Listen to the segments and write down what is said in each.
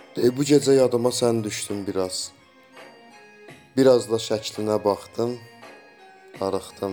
Bu gecə yadıma sən düşdün biraz. Biraz da şəklinə baxdım, darıxdım.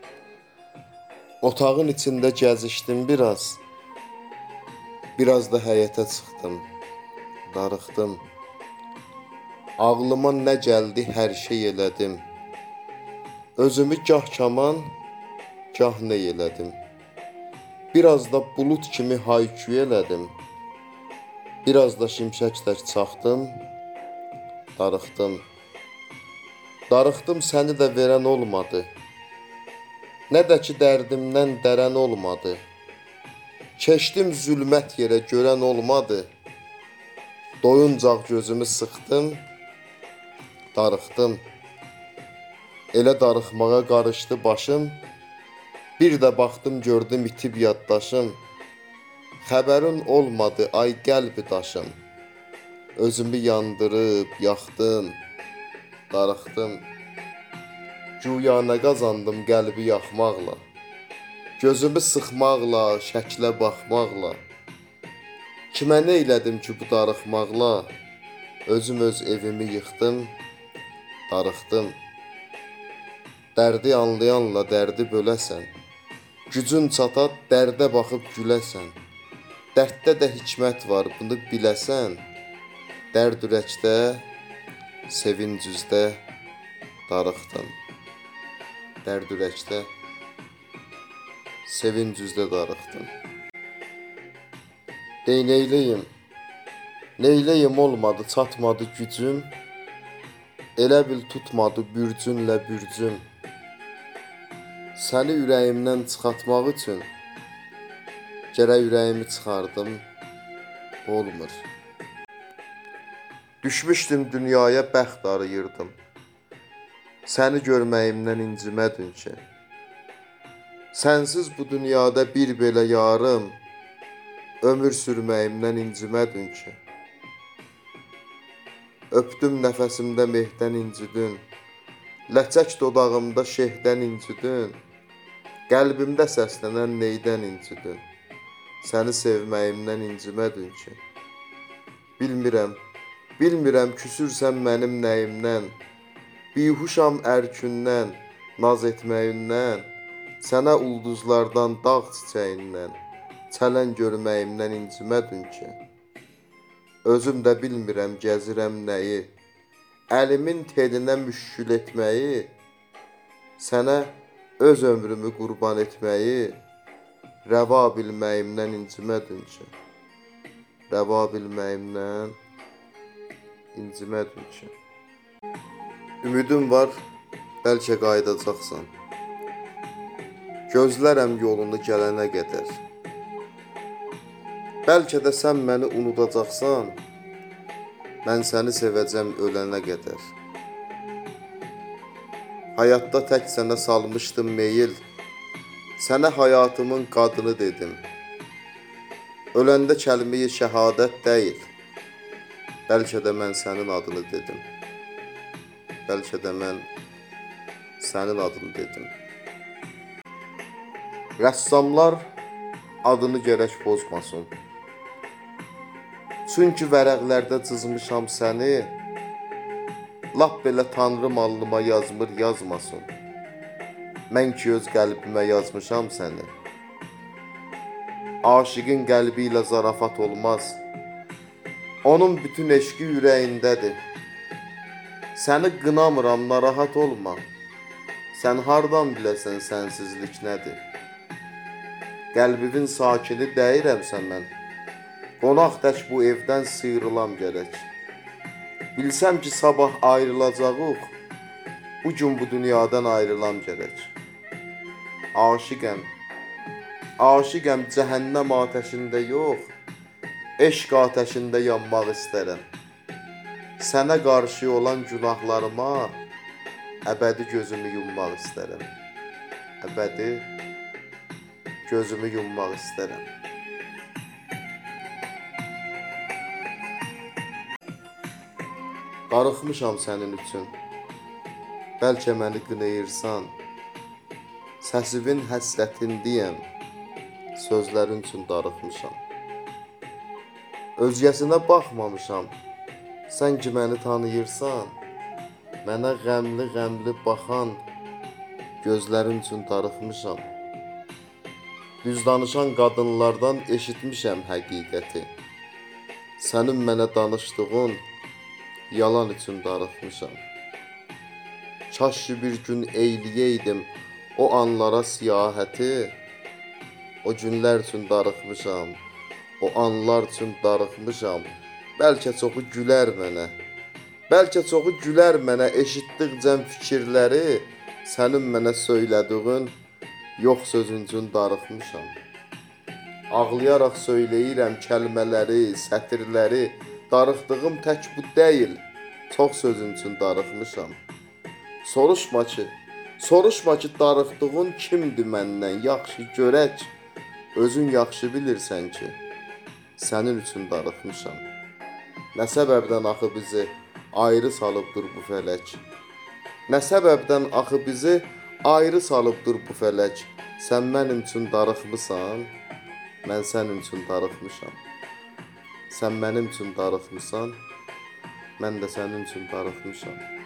Otağın içində gəzişdim biraz. Biraz da həyətə çıxdım, darıxdım. Ağlıma nə gəldi hər şey elədim. Özümü gah kaman, gah nə elədim. Biraz da bulut kimi haykü elədim. Biraz da şimşək tək çaxdım, darıxdım. Darıxdım səni də verən olmadı. Nə də ki dərdimdən dərən olmadı. Keçdim zülmət yerə görən olmadı. Doyuncaq gözümü sıxdım, darıxdım. Elə darıxmağa qarışdı başım. Bir də baxdım gördüm itib yaddaşım. Xəbərin olmadı ay qəlbi daşım. Özümü yandırıb yaxdım, darıxdım. Güya nə qazandım qəlbi yaxmaqla. Gözümü sıxmaqla, şəklə baxmaqla. Kimə nə elədim ki bu darıxmaqla? Özüm öz evimi yıxdım, darıxdım. Dərdi anlayanla dərdi böləsən. Gücün çata dərdə baxıb güləsən. Dərddə də hikmət var, bunu biləsən. Dərd ürəkdə, sevinc üzdə, darıxdım. Dərd ürəkdə, sevinc üzdə darıxdım. Neyləyim? Neyləyim olmadı, çatmadı gücüm. Elə bil tutmadı bürcünlə bürcüm. Səni ürəyimdən çıxartmaq üçün gərək ürəyimi çıxardım, olmur. Düşmüşdüm dünyaya bəxt arayırdım. Səni görməyimdən incimədin ki. Sənsiz bu dünyada bir belə yarım, ömür sürməyimdən incimədin ki. Öpdüm nəfəsimdə mehdən incidin, ləhcək dodağımda şehdən incidin, qəlbimdə səslənən neydən incidin, səni sevməyimdən incimədin ki. Bilmirəm küsürsən mənim nəyimdən, bihuşam ərkündən, naz etməyindən, sənə ulduzlardan dağ çiçəyindən, çələn görməyimdən incimədin ki. Özüm də bilmirəm gəzirəm nəyi, əlimin telinə müşkül etməyi, sənə öz ömrümü qurban etməyi, rəva bilməyimdən incimədin ki. Rəva bilməyimdən incimədin ki. Ümidim var, bəlkə qayıdacaqsan. Gözlərəm yolunu gələnə qədər. Bəlkə də sən məni unudacaqsan, mən səni sevəcəm ölənə qədər. Həyatda tək sənə salmışdım meyil, sənə həyatımın qadını dedim. Öləndə kəlməyi şəhadət deyil, bəlkə də mən sənin adını dedim. Bəlkə də mən sənin adını dedim. Rəssamlar adını gərək pozmasın. Çünki vərəqlərdə cızmışam səni, lap belə tanrım alnıma yazmır yazmasın. Mən ki öz qəlbimə yazmışam səni. Aşiqin qəlbi ilə zarafat olmaz. Onun bütün eşqi ürəyindədir. Səni qınamıram, narahat olma. Sən hardan biləsən sənsizlik nədir? Qəlbimin sakini deyirəmsə mən, qonaq tək bu evdən sıyrılam gərək. Bilsəm ki sabah ayrılacağıq, bu gün bu dünyadan ayrılam gərək. Aşiqəm cəhənnəm atəşində yox, eşq atəşində yanmaq istərəm. Sənə qarşı olan günahlarıma əbədi gözümü yummaq istərəm. Əbədi gözümü yummaq istərəm. Darıxmışam sənin üçün, bəlkə məni qınayırsan. Səsivin həsrətindiyəm, sözlərin üçün darıxmışam. Özgəsinə baxmamışam. Sən ki məni tanıyırsan, mənə qəmli-qəmli baxan gözlərin üçün darıxmışam. Düz danışan qadınlardan eşitmişəm həqiqəti. Sənin mənə danışdığın yalan üçün darıxmışam. Kaş ki bir gün eyləyəydim o anlara siyahəti. O günlər üçün darıxmışam. O anlar üçün darıxmışam. Bəlkə çoxu gülər mənə. Bəlkə çoxu gülər mənə eşitdiqcəm fikirləri. Sənin mənə söylədiyin yox sözün üçün darıxmışam. Ağlayaraq söyləyirəm kəlmələri, sətirləri. Darıxdığım tək bu deyil. Çox sözün üçün darıxmışam. Soruşma ki darıxdığın kimdir məndən, yaxşı görək. Özün yaxşı bilirsən ki, sənin üçün darıxmışam. Nə səbəbdən axı bizi ayrı salıbdır bu fələk? Nə səbəbdən axı bizi ayrı salıbdır bu fələk? Sən mənim üçün darıxmısan, mən sənin üçün darıxmışam. Sən mənim üçün darıxmısan, mən də sənin üçün darıxmışam.